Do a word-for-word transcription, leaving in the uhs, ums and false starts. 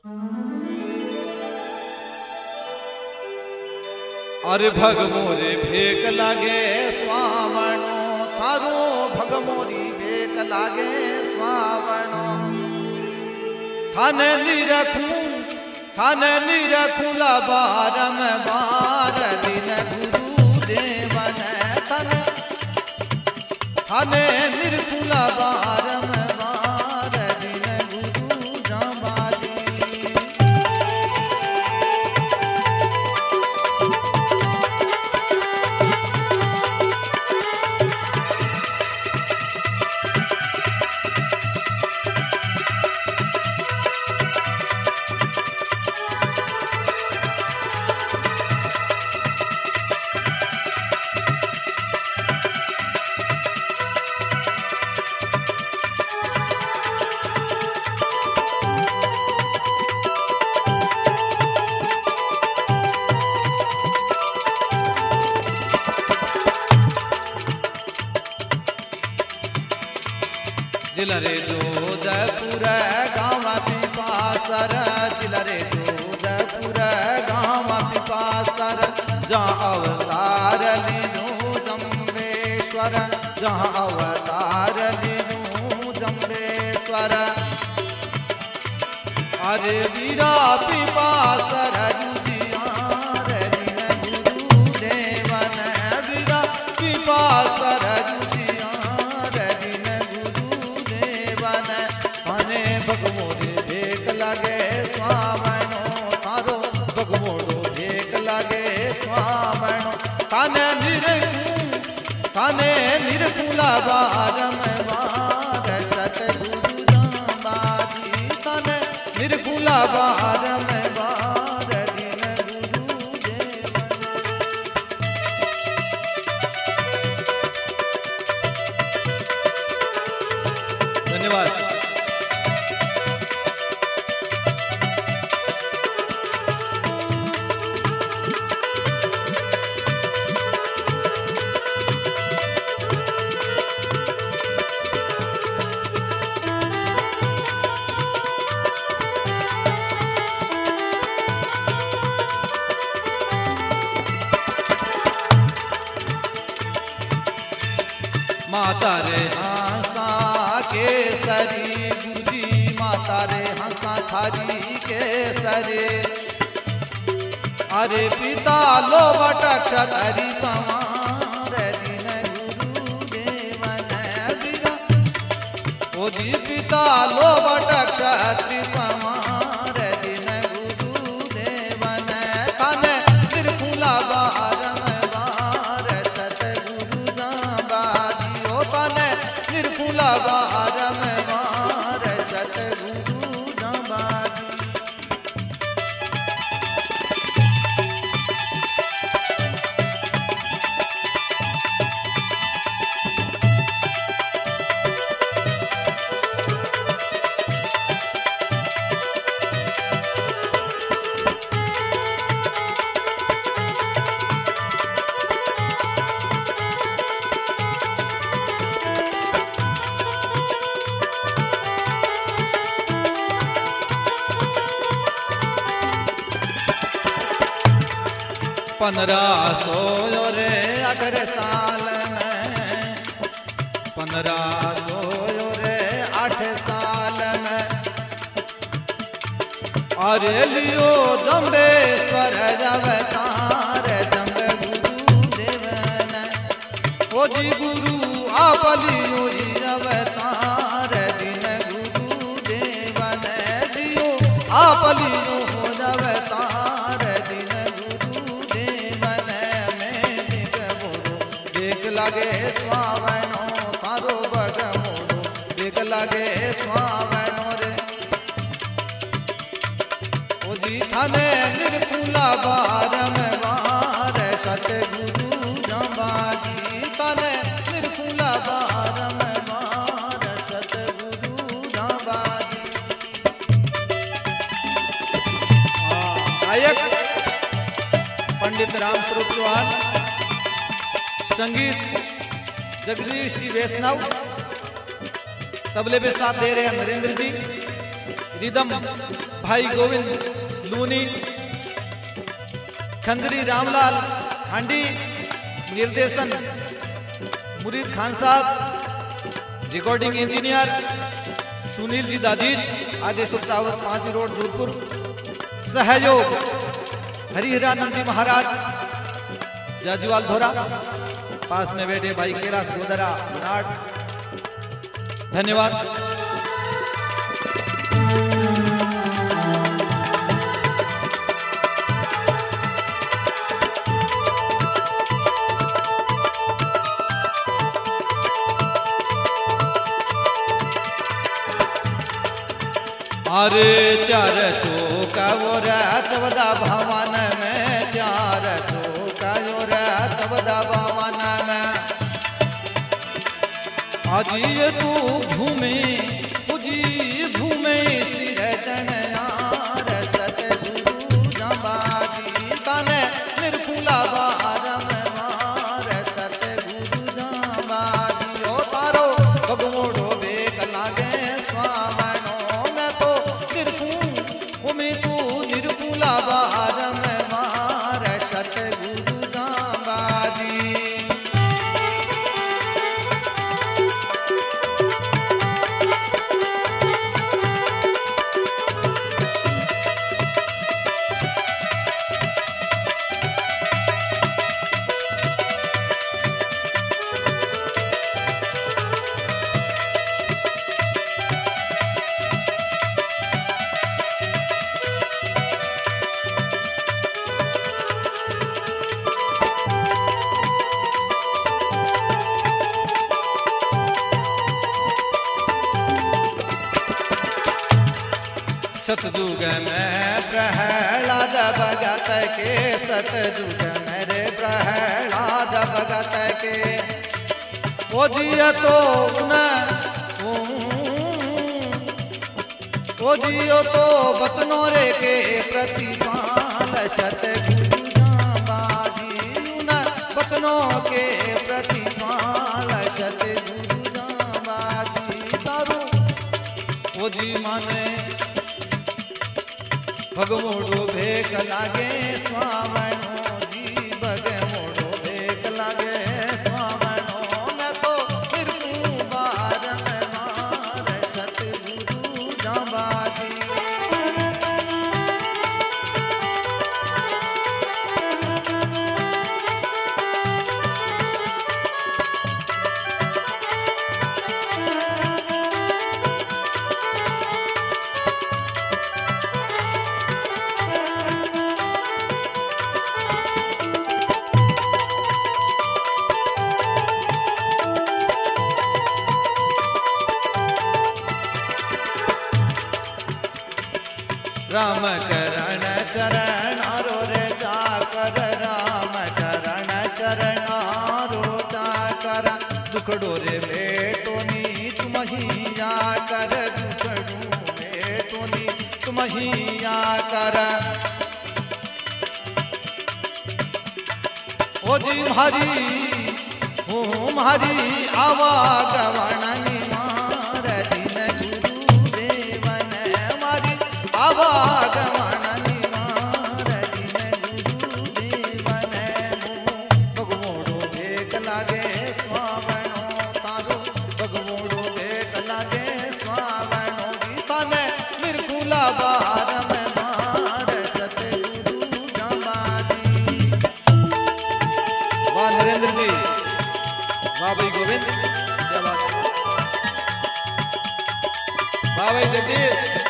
अरे भग मोरे भेक लागे स्वावणो थारो भग मोरी भेक लागे स्वावणो थाने निरखूं थाने निरखूं ला बारम बार दिन गुरु देवन थाने थाने निरखूं ला बारम बार दिन गुरु जाबाजी जिलरे जोधपुर गाँव पिपासर जिलरे जोधपुर गाँव पिपासर जहाँ अवतार लीनू जम्बेश्वर जहाँ अवतार लीनू जम्बेश्वर अरे वीरा पिपासर जुजियार दिन गुरु देवन वीरा पिपासर भगमोरे भेक लागे स्वावणो थारो भगमोरो भेक लागे स्वावणो थाने निरखूं थाने निरखूं ला बारम बार सतगुरु जाबाजी थाने निरखूं ला बारम बार दिन गुरु देवन धन्यवाद। माता रे हंसा केसरी गुरुजी माता रे हंसा थारी केसरी अरे पिता लो बटक्ष धरी पवार दिन गुरु देवन वीरा ओ जी पिता लो बटक्ष धरी पवार दिन गुरु देवन थाने निरखूं ला बारम बार सतगुरु जाबाजी निरखूं ला बारम बार सतगुरु जाबाजी पंद्रह सोयो रे अठारह साल में पंद्रह सोयो रे आठ साल में अरे लियो जम्बेश्वर अवतार जम्ब गुरु देवन ओ जी गुरु आप लियो अवतार दिन गुरु देवन दियो आप लियो अवतार दिन लागे स्वावणो थारो भगमोरो भेक लागे स्वावणो रे ओ जी थाने निरखूं ला बारम बार सतगुरु जाबाजी थाने निरखूं ला बारम बार सतगुरु जाबाजी। गायक पंडित राम स्वरूप चौहान संगीत जगदीश जी वैष्णव तबले पे साथ दे रहे हैं नरेंद्र जी दीदम भाई गोविंद लूनी, खंजरी रामलाल हांडी, निर्देशन मुरीद खान साहब, रिकॉर्डिंग इंजीनियर सुनील जी दादीज, आदेश्वर टावर पांच रोड जोधपुर, सहयोग हरिहरानंद जी महाराज जाजीवाल धोरा, पास में बैठे भाई कैलाश गोदरा नाट। धन्यवाद। अरे चार चौका वो चौदह भवन में, चार चौका वो चौदह भवन में, आजी तू घूमे तुझी घूमे सिर जनयार सतगुरु जबाजी तने निर्कुला बारम मार सतगुरु जबाजी। ओ तारो भगवोड़ो बेक लागे स्वामनो में तो निर्कू उमे तू निर्कुला बारम मार सतगुरु जबाजी। सतयुग में प्रहलाद भगत के, सतयुग मेरे प्रहलाद भगत के, ओ जिया तो न ओ जियो तो बचनों रे के प्रतिपाल सतगुरु जाबाजी न बचनों के प्रतिपाल सतगुरु जाबाजी। तारू ओ जी माने भगवोड़ो भेक लागे स्वामनो जी, भगवोड़ो भेक लागे स्वामनो मैं तो निर्कू बारम मार सतगुरु जबाजी। राम करण चरण आरो रे जाकर, राम करण चरण आरो जाकर, दुखड़ो रे बेटो नी तुम ही जाकर, दुखड़ो बेटो नी तुम ही जाकर। ओ जी मारी हो मारी आवागमन निवार दिन गुरु देवन मारी आवागमन निवार दिन गुरु देवन भगवोड़ो भेक लागे स्वामनो तारो भगवोड़ो भेक लागे स्वामनो गीता ने निर्कुला बारम मार सतगुरु जबाजी। वाह नरेंद्र जी, वाह भाई गोविंद, वाह भाई जगदीश।